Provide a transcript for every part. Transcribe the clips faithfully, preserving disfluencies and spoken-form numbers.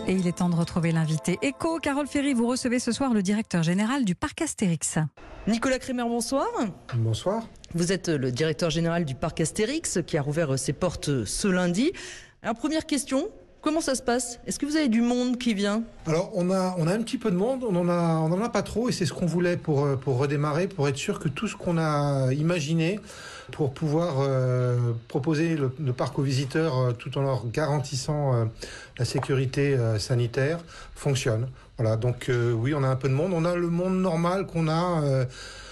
Et il est temps de retrouver l'invité éco. Carole Ferry, vous recevez ce soir le directeur général du parc Astérix. Nicolas Crémer, bonsoir. Bonsoir. Vous êtes le directeur général du parc Astérix qui a rouvert ses portes ce lundi. Alors première question, comment ça se passe? Est-ce que vous avez du monde qui vient? Alors on a, on a un petit peu de monde, on en a, on en a pas trop et c'est ce qu'on voulait pour, pour redémarrer, pour être sûr que tout ce qu'on a imaginé pour pouvoir euh, proposer le, le parc aux visiteurs euh, tout en leur garantissant euh, la sécurité euh, sanitaire fonctionne. Voilà, donc euh, oui, on a un peu de monde. On a le monde normal qu'on a euh,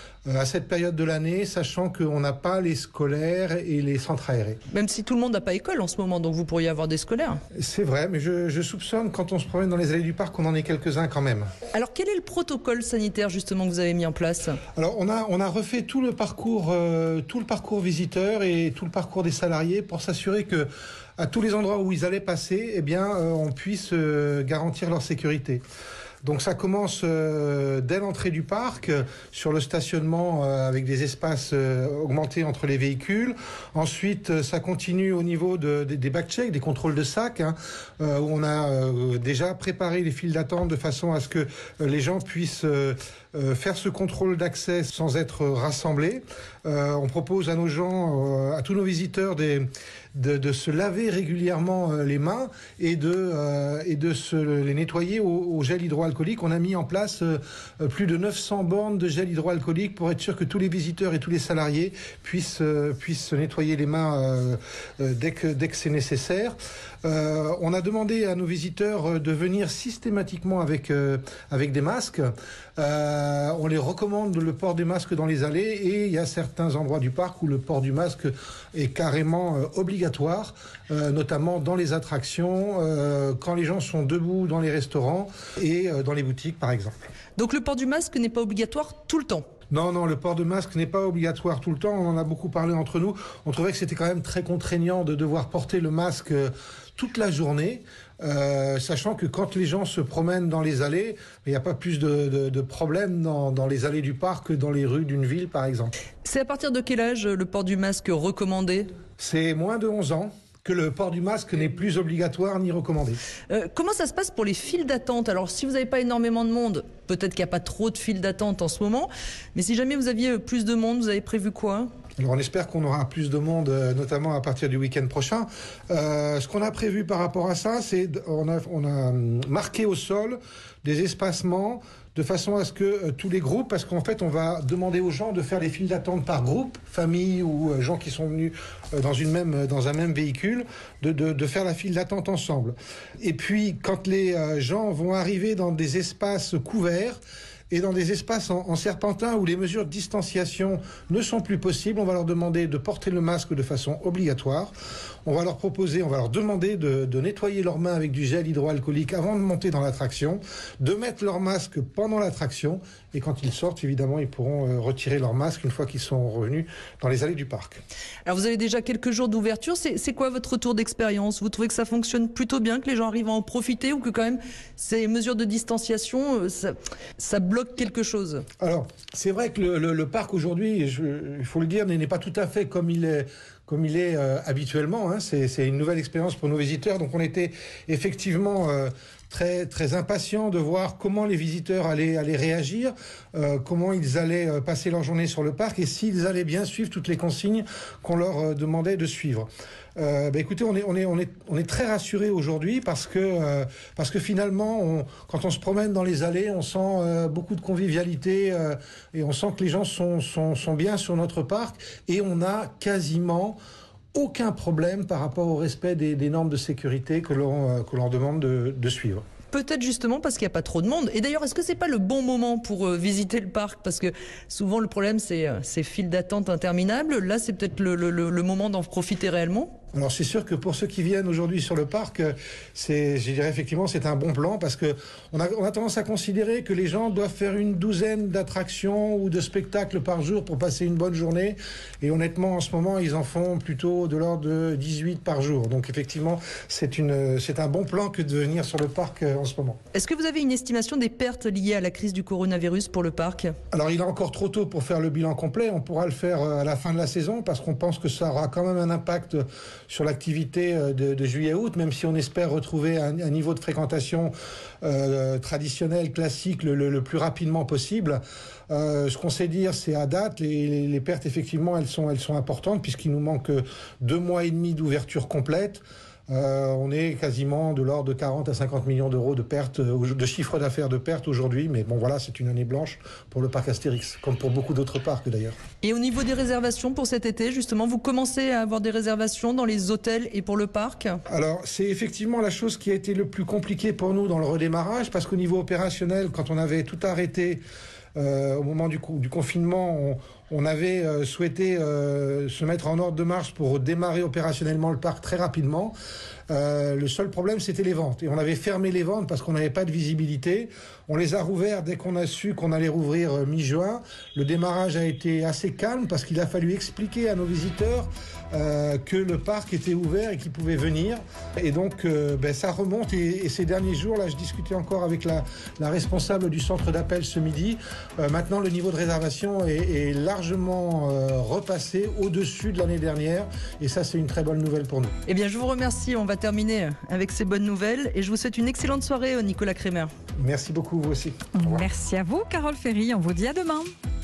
à cette période de l'année, sachant qu'on n'a pas les scolaires et les centres aérés. Même si tout le monde n'a pas école en ce moment, donc vous pourriez avoir des scolaires. C'est vrai, mais je, je soupçonne quand on se promène dans les allées du parc qu'on en ait quelques-uns quand même. Alors quel est le protocole sanitaire justement que vous avez mis en place? Alors on a, on a refait tout le parcours, euh, tout le parcours visiteur et tout le parcours des salariés pour s'assurer que à tous les endroits où ils allaient passer, eh bien, euh, on puisse euh, garantir leur sécurité. Donc ça commence euh, dès l'entrée du parc, euh, sur le stationnement euh, avec des espaces euh, augmentés entre les véhicules. Ensuite, euh, ça continue au niveau de, de, des backchecks, des contrôles de sacs, hein, euh, où on a euh, déjà préparé les files d'attente de façon à ce que euh, les gens puissent euh, euh, faire ce contrôle d'accès sans être rassemblés. Euh, on propose à nos gens, euh, à tous nos visiteurs, des, de, de se laver régulièrement euh, les mains et de, euh, et de se les nettoyer au, au gel hydroalcoolique. On a mis en place euh, plus de neuf cents bornes de gel hydroalcoolique pour être sûr que tous les visiteurs et tous les salariés puissent, euh, puissent se nettoyer les mains euh, euh, dès que, dès que c'est nécessaire. Euh, on a demandé à nos visiteurs de venir systématiquement avec, euh, avec des masques. Euh, on les recommande le port des masques dans les allées et il y a certains endroits du parc où le port du masque est carrément euh, obligatoire, euh, notamment dans les attractions, euh, quand les gens sont debout dans les restaurants et euh, dans les boutiques par exemple. Donc le port du masque n'est pas obligatoire tout le temps? Non, non, le port de masque n'est pas obligatoire tout le temps. On en a beaucoup parlé entre nous. On trouvait que c'était quand même très contraignant de devoir porter le masque toute la journée, euh, sachant que quand les gens se promènent dans les allées, il n'y a pas plus de, de, de problèmes dans, dans les allées du parc que dans les rues d'une ville, par exemple. C'est à partir de quel âge le port du masque recommandé? C'est moins de onze ans. Que le port du masque n'est plus obligatoire ni recommandé. Euh, comment ça se passe pour les files d'attente? Alors si vous n'avez pas énormément de monde, peut-être qu'il n'y a pas trop de files d'attente en ce moment, mais si jamais vous aviez plus de monde, vous avez prévu quoi? Alors on espère qu'on aura plus de monde, notamment à partir du week-end prochain. Euh, ce qu'on a prévu par rapport à ça, c'est on a, on a marqué au sol des espacements de façon à ce que euh, tous les groupes, parce qu'en fait on va demander aux gens de faire les files d'attente par groupe, famille ou euh, gens qui sont venus euh, dans, une même, dans un même véhicule, de, de, de faire la file d'attente ensemble. Et puis quand les euh, gens vont arriver dans des espaces couverts, et dans des espaces en, en serpentin où les mesures de distanciation ne sont plus possibles, on va leur demander de porter le masque de façon obligatoire. On va leur proposer, on va leur demander de, de nettoyer leurs mains avec du gel hydroalcoolique avant de monter dans l'attraction, de mettre leur masque pendant l'attraction, et quand ils sortent, évidemment, ils pourront euh, retirer leur masque une fois qu'ils sont revenus dans les allées du parc. Alors vous avez déjà quelques jours d'ouverture, c'est, c'est quoi votre retour d'expérience? Vous trouvez que ça fonctionne plutôt bien, que les gens arrivent à en profiter, ou que quand même ces mesures de distanciation, ça, ça bloque quelque chose? Alors, c'est vrai que le, le, le parc aujourd'hui, il faut le dire, n'est pas tout à fait comme il est, comme il est euh, habituellement. Hein. C'est, c'est une nouvelle expérience pour nos visiteurs. Donc on était effectivement euh, très, très impatients de voir comment les visiteurs allaient, allaient réagir, euh, comment ils allaient euh, passer leur journée sur le parc et s'ils allaient bien suivre toutes les consignes qu'on leur euh, demandait de suivre. Euh, bah écoutez, on est, on est, on est, on est très rassurés aujourd'hui parce que, euh, parce que finalement, on, quand on se promène dans les allées, on sent euh, beaucoup de convivialité euh, et on sent que les gens sont, sont, sont bien sur notre parc et on a quasiment aucun problème par rapport au respect des, des normes de sécurité que l'on, euh, que l'on demande de, de suivre. Peut-être justement parce qu'il n'y a pas trop de monde. Et d'ailleurs, est-ce que c'est pas le bon moment pour euh, visiter le parc? Parce que souvent le problème c'est euh, ces files d'attente interminables. Là, c'est peut-être le, le, le moment d'en profiter réellement. Alors c'est sûr que pour ceux qui viennent aujourd'hui sur le parc, c'est, je dirais effectivement, c'est un bon plan parce que on a, on a tendance à considérer que les gens doivent faire une douzaine d'attractions ou de spectacles par jour pour passer une bonne journée. Et honnêtement, en ce moment, ils en font plutôt de l'ordre de dix-huit par jour. Donc effectivement, c'est une, c'est un bon plan que de venir sur le parc en ce moment. Est-ce que vous avez une estimation des pertes liées à la crise du coronavirus pour le parc? Alors il est encore trop tôt pour faire le bilan complet. On pourra le faire à la fin de la saison parce qu'on pense que ça aura quand même un impact sur l'activité de, de juillet-août, même si on espère retrouver un, un niveau de fréquentation euh, traditionnel, classique, le, le, le plus rapidement possible. Euh, ce qu'on sait dire, c'est à date, les, les, les pertes, effectivement, elles sont, elles sont importantes, puisqu'il nous manque deux mois et demi d'ouverture complète. Euh, on est quasiment de l'ordre de quarante à cinquante millions d'euros de pertes, de chiffre d'affaires de pertes aujourd'hui. Mais bon, voilà, c'est une année blanche pour le parc Astérix, comme pour beaucoup d'autres parcs d'ailleurs. Et au niveau des réservations pour cet été, justement, vous commencez à avoir des réservations dans les hôtels et pour le parc? Alors, c'est effectivement la chose qui a été le plus compliquée pour nous dans le redémarrage, parce qu'au niveau opérationnel, quand on avait tout arrêté, Euh, au moment du, du confinement, on, on avait euh, souhaité euh, se mettre en ordre de marche pour démarrer opérationnellement le parc très rapidement. Euh, le seul problème, c'était les ventes. Et on avait fermé les ventes parce qu'on n'avait pas de visibilité. On les a rouverts dès qu'on a su qu'on allait rouvrir euh, mi-juin. Le démarrage a été assez calme parce qu'il a fallu expliquer à nos visiteurs euh, que le parc était ouvert et qu'ils pouvaient venir. Et donc, euh, ben, ça remonte. Et, et ces derniers jours, là, je discutais encore avec la, la responsable du centre d'appel ce midi. Euh, maintenant, le niveau de réservation est, est largement euh, repassé au-dessus de l'année dernière. Et ça, c'est une très bonne nouvelle pour nous. Eh bien, je vous remercie. On va terminer avec ces bonnes nouvelles. Et je vous souhaite une excellente soirée, Nicolas Crémer. Merci beaucoup, vous aussi. Merci à vous, Carole Ferry. On vous dit à demain.